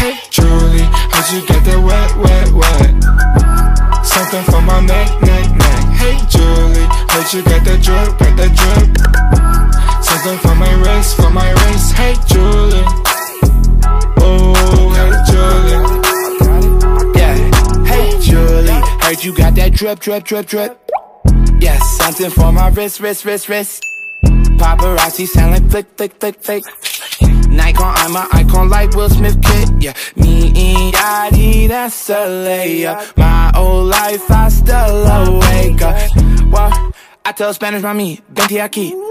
Hey Julie, how'd you get that wet, wet, wet? Something for my neck, neck, neck. Hey Julie, how'd you get that drip, get that drip? Something for my wrist, for my wrist. Hey Julie, oh hey Julie, yeah. Hey Julie, heard you got that drip, drip, drip, drip. Yeah, something for my wrist, wrist, wrist, wrist. Paparazzi sound like flick, flick, flick, flick. Nikon, I'm an icon like Will Smith kid. Yeah, me and Yachty, that's a layup. My old life, I still awake. Well, I tell Spanish, mami, vente aquí.